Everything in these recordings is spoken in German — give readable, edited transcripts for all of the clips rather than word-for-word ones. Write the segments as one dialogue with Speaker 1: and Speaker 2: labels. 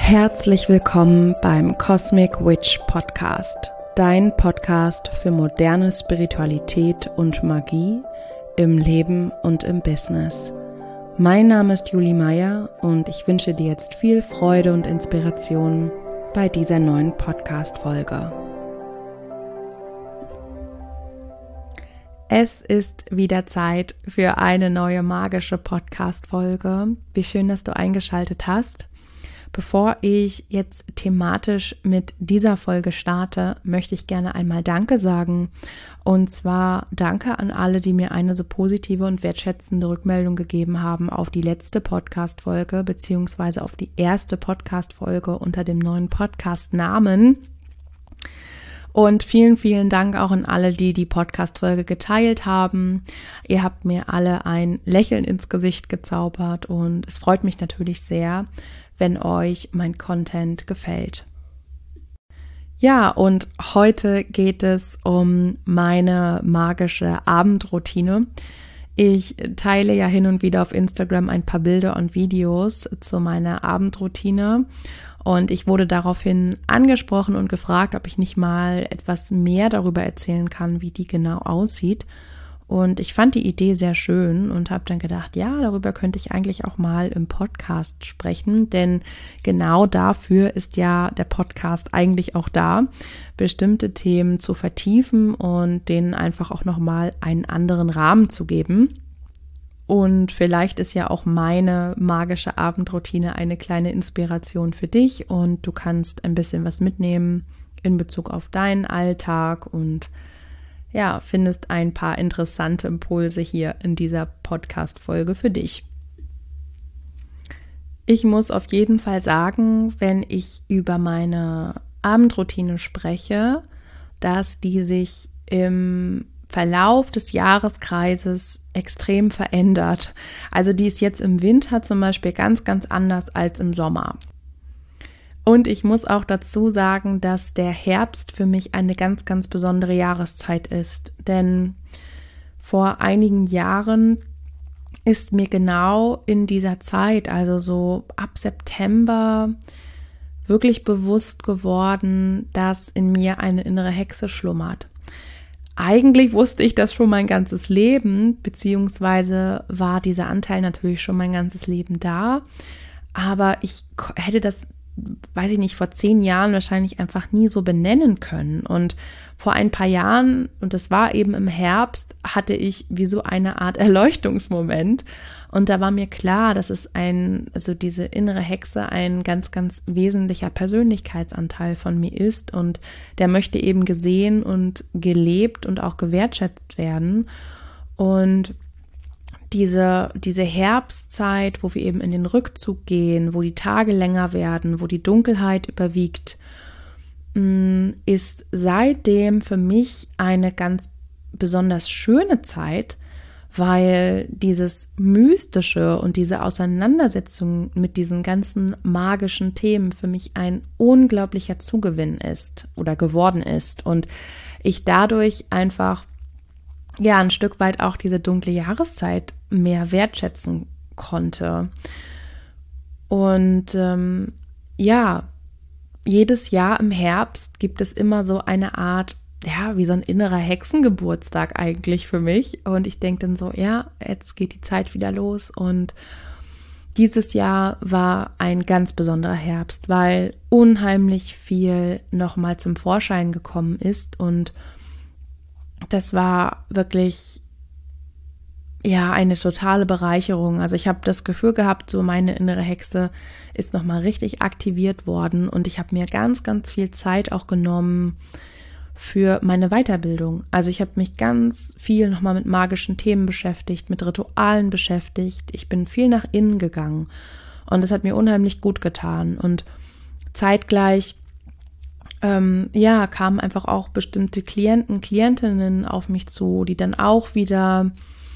Speaker 1: Herzlich willkommen beim Cosmic Witch Podcast, dein Podcast für moderne Spiritualität und Magie im Leben und im Business. Mein Name ist Julie Meyer und ich wünsche dir jetzt viel Freude und Inspiration bei dieser neuen Podcast-Folge. Es ist wieder Zeit für eine neue magische Podcast-Folge. Wie schön, dass du eingeschaltet hast. Bevor ich jetzt thematisch mit dieser Folge starte, möchte ich gerne einmal Danke sagen. Und zwar Danke an alle, die mir eine so positive und wertschätzende Rückmeldung gegeben haben auf die letzte Podcast-Folge beziehungsweise auf die erste Podcast-Folge unter dem neuen Podcast-Namen. Und vielen, vielen Dank auch an alle, die die Podcast-Folge geteilt haben. Ihr habt mir alle ein Lächeln ins Gesicht gezaubert und es freut mich natürlich sehr, wenn euch mein Content gefällt. Ja, und heute geht es um meine magische Abendroutine. Ich teile ja hin und wieder auf Instagram ein paar Bilder und Videos zu meiner Abendroutine. Und ich wurde daraufhin angesprochen und gefragt, ob ich nicht mal etwas mehr darüber erzählen kann, wie die genau aussieht. Und ich fand die Idee sehr schön und habe dann gedacht, ja, darüber könnte ich eigentlich auch mal im Podcast sprechen, denn genau dafür ist ja der Podcast eigentlich auch da, bestimmte Themen zu vertiefen und denen einfach auch nochmal einen anderen Rahmen zu geben. Und vielleicht ist ja auch meine magische Abendroutine eine kleine Inspiration für dich und du kannst ein bisschen was mitnehmen in Bezug auf deinen Alltag und ja, findest ein paar interessante Impulse hier in dieser Podcast-Folge für dich. Ich muss auf jeden Fall sagen, wenn ich über meine Abendroutine spreche, dass die sich im Verlauf des Jahreskreises extrem verändert. Also die ist jetzt im Winter zum Beispiel ganz, ganz anders als im Sommer. Und ich muss auch dazu sagen, dass der Herbst für mich eine ganz, ganz besondere Jahreszeit ist. Denn vor einigen Jahren ist mir genau in dieser Zeit, also so ab September, wirklich bewusst geworden, dass in mir eine innere Hexe schlummert. Eigentlich wusste ich das schon mein ganzes Leben, beziehungsweise war dieser Anteil natürlich schon mein ganzes Leben da. Aber ich hätte das, weiß ich nicht, vor 10 Jahren wahrscheinlich einfach nie so benennen können. Und vor ein paar Jahren, und das war eben im Herbst, hatte ich wie so eine Art Erleuchtungsmoment. Und da war mir klar, dass es also diese innere Hexe ein ganz, ganz wesentlicher Persönlichkeitsanteil von mir ist. Und der möchte eben gesehen und gelebt und auch gewertschätzt werden. Und diese Herbstzeit, wo wir eben in den Rückzug gehen, wo die Tage länger werden, wo die Dunkelheit überwiegt, ist seitdem für mich eine ganz besonders schöne Zeit, weil dieses Mystische und diese Auseinandersetzung mit diesen ganzen magischen Themen für mich ein unglaublicher Zugewinn ist oder geworden ist und ich dadurch einfach ein Stück weit auch diese dunkle Jahreszeit mehr wertschätzen konnte. Und jedes Jahr im Herbst gibt es immer so eine Art, wie so ein innerer Hexengeburtstag eigentlich für mich. Und ich denke dann so, jetzt geht die Zeit wieder los. Und dieses Jahr war ein ganz besonderer Herbst, weil unheimlich viel nochmal zum Vorschein gekommen ist und das war wirklich eine totale Bereicherung. Also ich habe das Gefühl gehabt, so meine innere Hexe ist nochmal richtig aktiviert worden und ich habe mir ganz, ganz viel Zeit auch genommen für meine Weiterbildung. Also ich habe mich ganz viel nochmal mit magischen Themen beschäftigt, mit Ritualen beschäftigt. Ich bin viel nach innen gegangen und das hat mir unheimlich gut getan und zeitgleich kamen einfach auch bestimmte Klientinnen auf mich zu, die dann auch wieder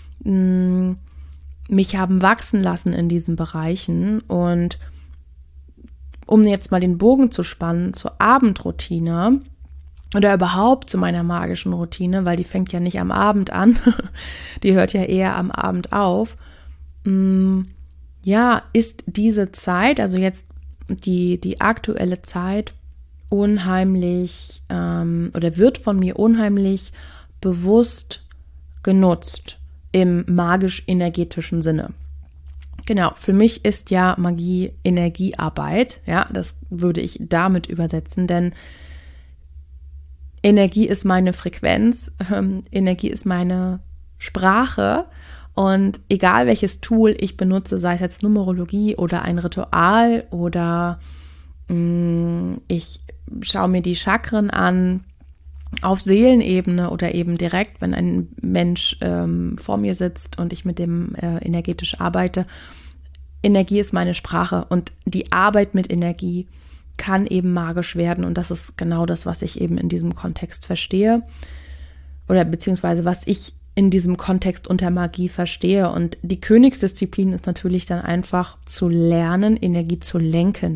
Speaker 1: mich haben wachsen lassen in diesen Bereichen. Und um jetzt mal den Bogen zu spannen zur Abendroutine oder überhaupt zu meiner magischen Routine, weil die fängt ja nicht am Abend an, die hört ja eher am Abend auf, ist diese Zeit, also jetzt die aktuelle Zeit unheimlich oder wird von mir unheimlich bewusst genutzt im magisch-energetischen Sinne. Genau, für mich ist ja Magie Energiearbeit, ja, das würde ich damit übersetzen, denn Energie ist meine Frequenz, Energie ist meine Sprache und egal welches Tool ich benutze, sei es jetzt Numerologie oder ein Ritual oder ich schaue mir die Chakren an auf Seelenebene oder eben direkt, wenn ein Mensch vor mir sitzt und ich mit dem energetisch arbeite. Energie ist meine Sprache und die Arbeit mit Energie kann eben magisch werden und das ist genau das, was ich eben in diesem Kontext verstehe oder beziehungsweise was ich in diesem Kontext unter Magie verstehe. Und die Königsdisziplin ist natürlich dann einfach zu lernen, Energie zu lenken.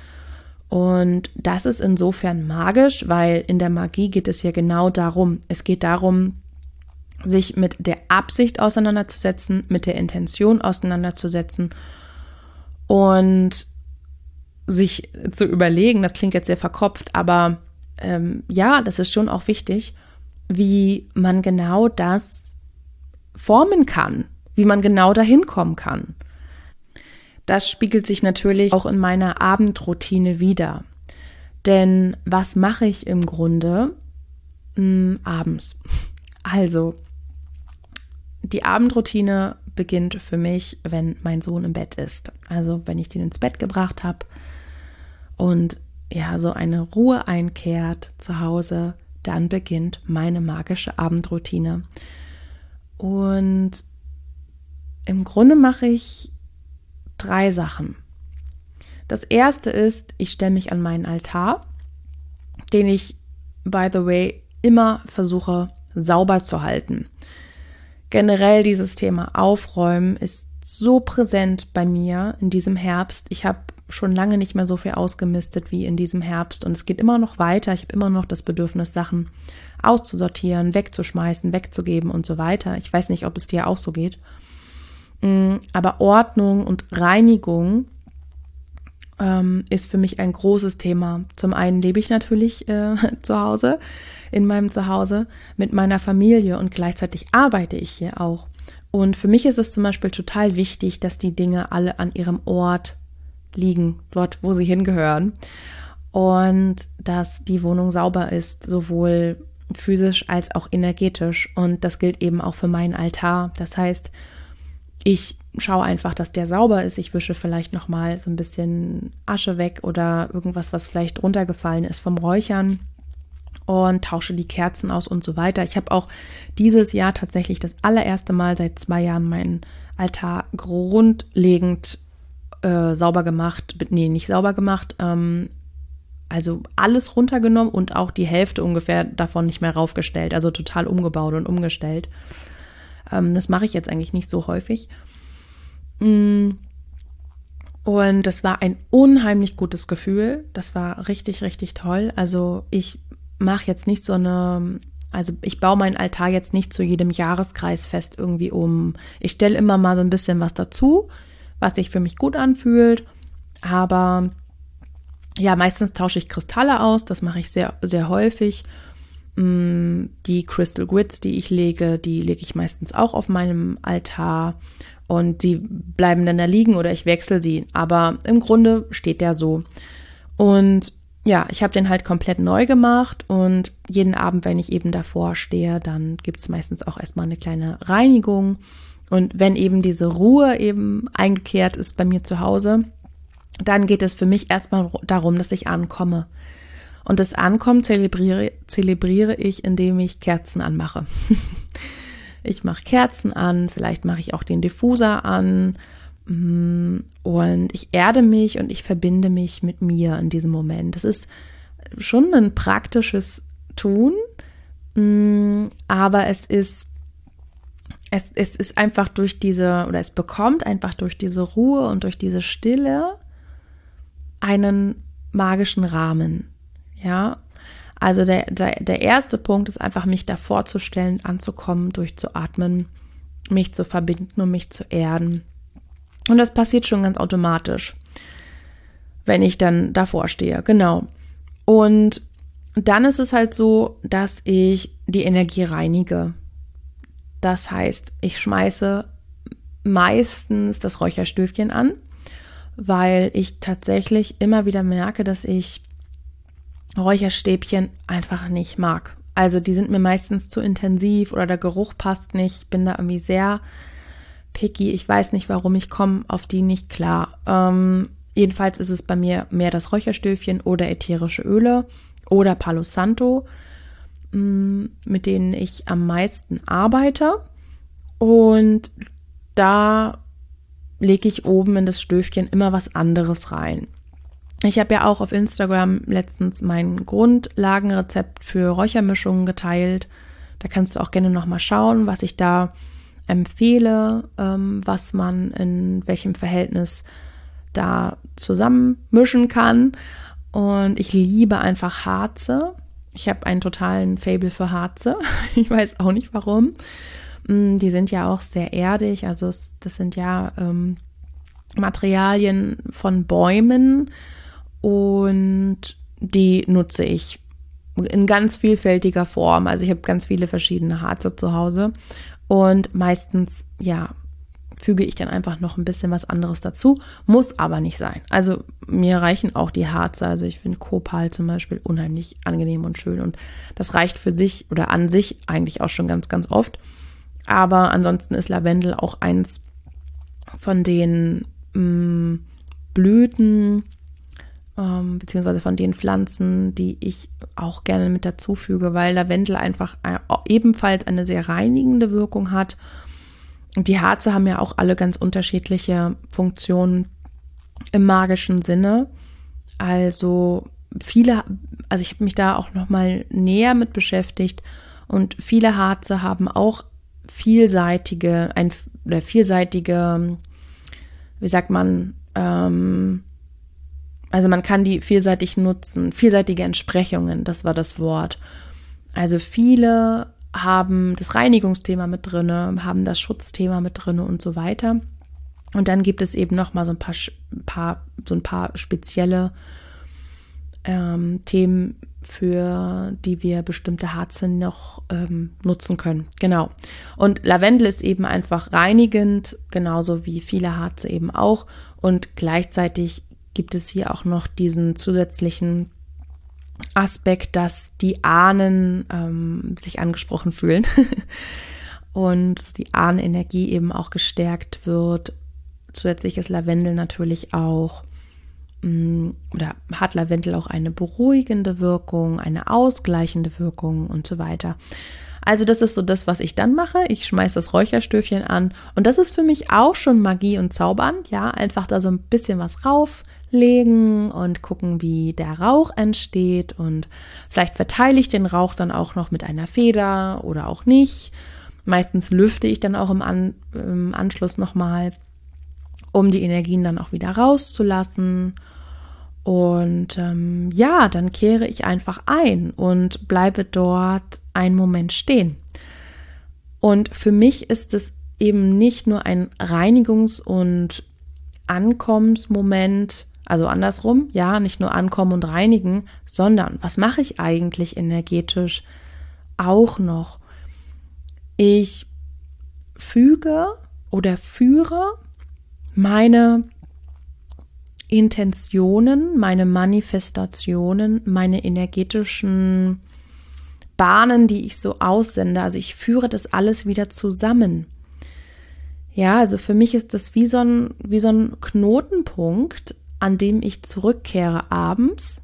Speaker 1: Und das ist insofern magisch, weil in der Magie geht es ja genau darum. Es geht darum, sich mit der Absicht auseinanderzusetzen, mit der Intention auseinanderzusetzen und sich zu überlegen, das klingt jetzt sehr verkopft, aber ja, das ist schon auch wichtig, wie man genau das formen kann, wie man genau dahin kommen kann. Das spiegelt sich natürlich auch in meiner Abendroutine wider. Denn was mache ich im Grunde abends? Also, die Abendroutine beginnt für mich, wenn mein Sohn im Bett ist. Also, wenn ich den ins Bett gebracht habe und ja, so eine Ruhe einkehrt zu Hause, dann beginnt meine magische Abendroutine. Und im Grunde mache ich 3 Sachen. Das erste ist, ich stelle mich an meinen Altar, den ich, by the way, immer versuche sauber zu halten. Generell dieses Thema Aufräumen ist so präsent bei mir in diesem Herbst. Ich habe schon lange nicht mehr so viel ausgemistet wie in diesem Herbst und es geht immer noch weiter. Ich habe immer noch das Bedürfnis, Sachen auszusortieren, wegzuschmeißen, wegzugeben und so weiter. Ich weiß nicht, ob es dir auch so geht. Aber Ordnung und Reinigung ist für mich ein großes Thema. Zum einen lebe ich natürlich zu Hause, in meinem Zuhause mit meiner Familie und gleichzeitig arbeite ich hier auch. Und für mich ist es zum Beispiel total wichtig, dass die Dinge alle an ihrem Ort liegen, dort, wo sie hingehören. Und dass die Wohnung sauber ist, sowohl physisch als auch energetisch. Und das gilt eben auch für meinen Altar. Das heißt, ich schaue einfach, dass der sauber ist. Ich wische vielleicht nochmal so ein bisschen Asche weg oder irgendwas, was vielleicht runtergefallen ist vom Räuchern und tausche die Kerzen aus und so weiter. Ich habe auch dieses Jahr tatsächlich das allererste Mal seit 2 Jahren meinen Altar grundlegend sauber gemacht. Nee, nicht sauber gemacht. Also alles runtergenommen und auch die Hälfte ungefähr davon nicht mehr raufgestellt. Also total umgebaut und umgestellt. Das mache ich jetzt eigentlich nicht so häufig. Und das war ein unheimlich gutes Gefühl. Das war richtig, richtig toll. Also ich mache jetzt nicht ich baue meinen Altar jetzt nicht zu jedem Jahreskreisfest irgendwie um. Ich stelle immer mal so ein bisschen was dazu, was sich für mich gut anfühlt. Aber ja, meistens tausche ich Kristalle aus. Das mache ich sehr, sehr häufig. Die Crystal Grids, die lege ich meistens auch auf meinem Altar und die bleiben dann da liegen oder ich wechsle sie, aber im Grunde steht der so. Und ja, ich habe den halt komplett neu gemacht und jeden Abend, wenn ich eben davor stehe, dann gibt es meistens auch erstmal eine kleine Reinigung und wenn eben diese Ruhe eben eingekehrt ist bei mir zu Hause, dann geht es für mich erstmal darum, dass ich ankomme. Und das Ankommen zelebriere ich, indem ich Kerzen anmache. Ich mache Kerzen an, vielleicht mache ich auch den Diffuser an und ich erde mich und ich verbinde mich mit mir in diesem Moment. Das ist schon ein praktisches Tun, aber es ist einfach es bekommt einfach durch diese Ruhe und durch diese Stille einen magischen Rahmen. Ja, also der erste Punkt ist einfach, mich da vorzustellen, anzukommen, durchzuatmen, mich zu verbinden und mich zu erden. Und das passiert schon ganz automatisch. wenn ich dann davor stehe. Genau. Und dann ist es halt so, dass ich die Energie reinige. Das heißt, ich schmeiße meistens das Räucherstöfchen an, weil ich tatsächlich immer wieder merke, dass ich Räucherstäbchen einfach nicht mag. Also die sind mir meistens zu intensiv oder der Geruch passt nicht. Ich bin da irgendwie sehr picky. Ich weiß nicht warum, ich komme auf die nicht klar. Jedenfalls ist es bei mir mehr das Räucherstöfchen oder ätherische Öle oder Palo Santo, mit denen ich am meisten arbeite. Und da lege ich oben in das Stöfchen immer was anderes rein. Ich habe ja auch auf Instagram letztens mein Grundlagenrezept für Räuchermischungen geteilt. Da kannst du auch gerne nochmal schauen, was ich da empfehle, was man in welchem Verhältnis da zusammenmischen kann. Und ich liebe einfach Harze. Ich habe einen totalen Faible für Harze. Ich weiß auch nicht warum. Die sind ja auch sehr erdig. Also das sind ja Materialien von Bäumen und die nutze ich in ganz vielfältiger Form. Also ich habe ganz viele verschiedene Harze zu Hause und meistens, ja, füge ich dann einfach noch ein bisschen was anderes dazu, muss aber nicht sein. Also mir reichen auch die Harze, also ich finde Kopal zum Beispiel unheimlich angenehm und schön und das reicht für sich oder an sich eigentlich auch schon ganz, ganz oft. Aber ansonsten ist Lavendel auch eins von den Blüten, beziehungsweise von den Pflanzen, die ich auch gerne mit dazu füge, weil Lavendel einfach ebenfalls eine sehr reinigende Wirkung hat. Und die Harze haben ja auch alle ganz unterschiedliche Funktionen im magischen Sinne. Also ich habe mich da auch nochmal näher mit beschäftigt und viele Harze haben auch vielseitige, wie sagt man, also man kann die vielseitig nutzen, vielseitige Entsprechungen, das war das Wort. Also viele haben das Reinigungsthema mit drin, haben das Schutzthema mit drin und so weiter. Und dann gibt es eben noch mal so ein paar spezielle Themen, für die wir bestimmte Harze noch nutzen können. Genau. Und Lavendel ist eben einfach reinigend, genauso wie viele Harze eben auch. Und gleichzeitig gibt es hier auch noch diesen zusätzlichen Aspekt, dass die Ahnen sich angesprochen fühlen und die Ahnenenergie eben auch gestärkt wird. Zusätzlich ist Lavendel natürlich auch oder hat Lavendel auch eine beruhigende Wirkung, eine ausgleichende Wirkung und so weiter. Also das ist so das, was ich dann mache. Ich schmeiße das Räucherstöfchen an und das ist für mich auch schon Magie und Zaubern. Ja, einfach da so ein bisschen was rauflegen und gucken, wie der Rauch entsteht und vielleicht verteile ich den Rauch dann auch noch mit einer Feder oder auch nicht. Meistens lüfte ich dann auch im Anschluss nochmal, um die Energien dann auch wieder rauszulassen. Und dann kehre ich einfach ein und bleibe dort einen Moment stehen. Und für mich ist es eben nicht nur ein Reinigungs- und Ankommensmoment, also andersrum, ja, nicht nur ankommen und reinigen, sondern was mache ich eigentlich energetisch auch noch? Ich füge oder führe meine Intentionen, meine Manifestationen, meine energetischen Bahnen, die ich so aussende. Also ich führe das alles wieder zusammen. Ja, also für mich ist das wie so ein Knotenpunkt, an dem ich zurückkehre abends,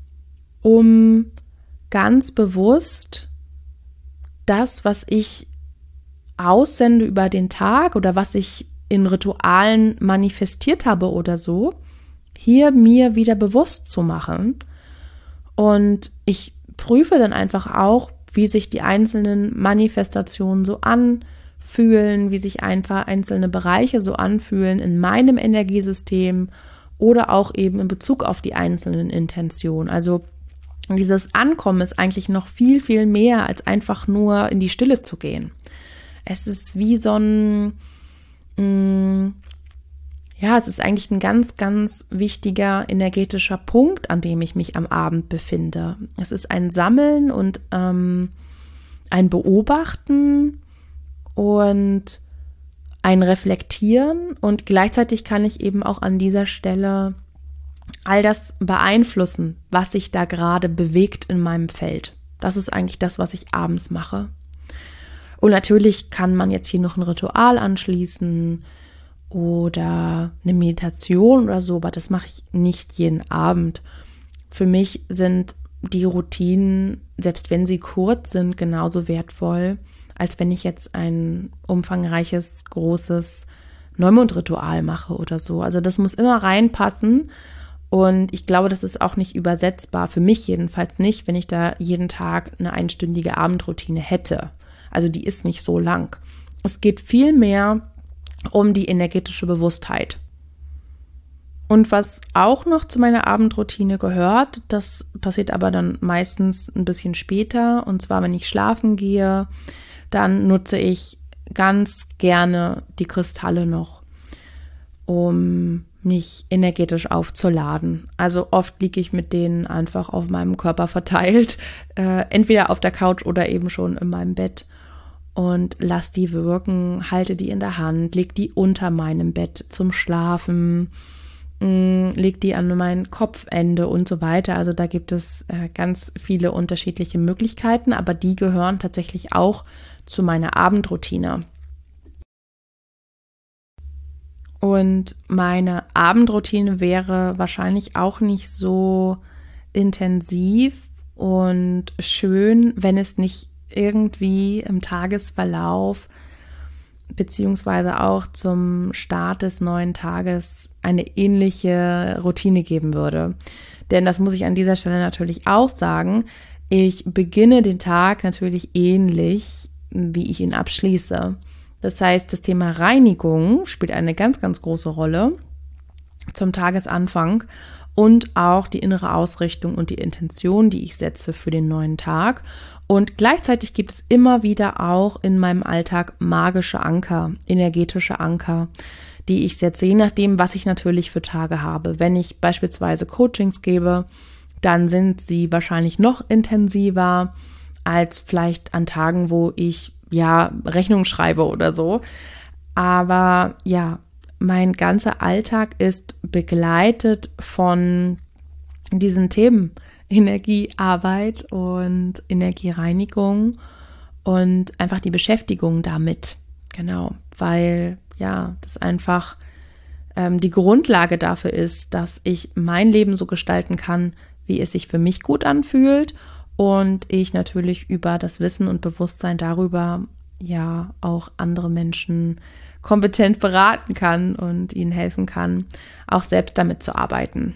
Speaker 1: um ganz bewusst das, was ich aussende über den Tag oder was ich in Ritualen manifestiert habe oder so, hier mir wieder bewusst zu machen. Und ich prüfe dann einfach auch, wie sich die einzelnen Manifestationen so anfühlen, wie sich einfach einzelne Bereiche so anfühlen in meinem Energiesystem oder auch eben in Bezug auf die einzelnen Intentionen. Also dieses Ankommen ist eigentlich noch viel, viel mehr, als einfach nur in die Stille zu gehen. Es ist wie so ein es ist eigentlich ein ganz, ganz wichtiger energetischer Punkt, an dem ich mich am Abend befinde. Es ist ein Sammeln und ein Beobachten und ein Reflektieren, und gleichzeitig kann ich eben auch an dieser Stelle all das beeinflussen, was sich da gerade bewegt in meinem Feld. Das ist eigentlich das, was ich abends mache. Und natürlich kann man jetzt hier noch ein Ritual anschließen oder eine Meditation oder so, aber das mache ich nicht jeden Abend. Für mich sind die Routinen, selbst wenn sie kurz sind, genauso wertvoll, als wenn ich jetzt ein umfangreiches, großes Neumondritual mache oder so. Also das muss immer reinpassen, und ich glaube, das ist auch nicht übersetzbar, für mich jedenfalls nicht, wenn ich da jeden Tag eine einstündige Abendroutine hätte. Also die ist nicht so lang. Es geht viel mehr um die energetische Bewusstheit. Und was auch noch zu meiner Abendroutine gehört, das passiert aber dann meistens ein bisschen später, und zwar, wenn ich schlafen gehe, dann nutze ich ganz gerne die Kristalle noch, um mich energetisch aufzuladen. Also oft liege ich mit denen einfach auf meinem Körper verteilt, entweder auf der Couch oder eben schon in meinem Bett, und lass die wirken, halte die in der Hand, leg die unter meinem Bett zum Schlafen, leg die an mein Kopfende und so weiter. Also da gibt es ganz viele unterschiedliche Möglichkeiten, aber die gehören tatsächlich auch zu meiner Abendroutine. Und meine Abendroutine wäre wahrscheinlich auch nicht so intensiv und schön, wenn es nicht irgendwie im Tagesverlauf beziehungsweise auch zum Start des neuen Tages eine ähnliche Routine geben würde. Denn das muss ich an dieser Stelle natürlich auch sagen. Ich beginne den Tag natürlich ähnlich, wie ich ihn abschließe. Das heißt, das Thema Reinigung spielt eine ganz, ganz große Rolle zum Tagesanfang, und auch die innere Ausrichtung und die Intention, die ich setze für den neuen Tag. Und gleichzeitig gibt es immer wieder auch in meinem Alltag magische Anker, energetische Anker, die ich setze, je nachdem, was ich natürlich für Tage habe. Wenn ich beispielsweise Coachings gebe, dann sind sie wahrscheinlich noch intensiver als vielleicht an Tagen, wo ich Rechnung schreibe oder so. Aber ja, mein ganzer Alltag ist begleitet von diesen Themen Energiearbeit und Energiereinigung und einfach die Beschäftigung damit. Genau, weil das einfach die Grundlage dafür ist, dass ich mein Leben so gestalten kann, wie es sich für mich gut anfühlt, und ich natürlich über das Wissen und Bewusstsein darüber auch andere Menschen kompetent beraten kann und ihnen helfen kann, auch selbst damit zu arbeiten.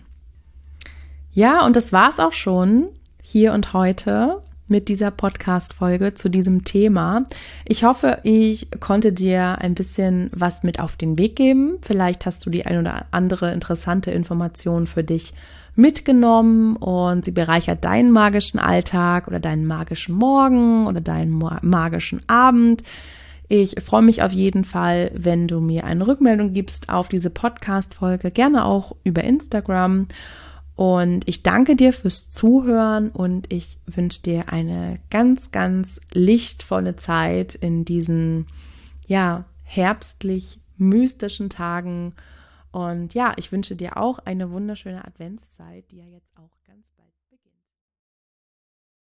Speaker 1: Ja, und das war's auch schon hier und heute mit dieser Podcast-Folge zu diesem Thema. Ich hoffe, ich konnte dir ein bisschen was mit auf den Weg geben. Vielleicht hast du die ein oder andere interessante Information für dich mitgenommen und sie bereichert deinen magischen Alltag oder deinen magischen Morgen oder deinen magischen Abend. Ich freue mich auf jeden Fall, wenn du mir eine Rückmeldung gibst auf diese Podcast-Folge, gerne auch über Instagram. Und ich danke dir fürs Zuhören, und ich wünsche dir eine ganz, ganz lichtvolle Zeit in diesen, herbstlich mystischen Tagen. Und ich wünsche dir auch eine wunderschöne Adventszeit, die ja jetzt auch ganz bald beginnt.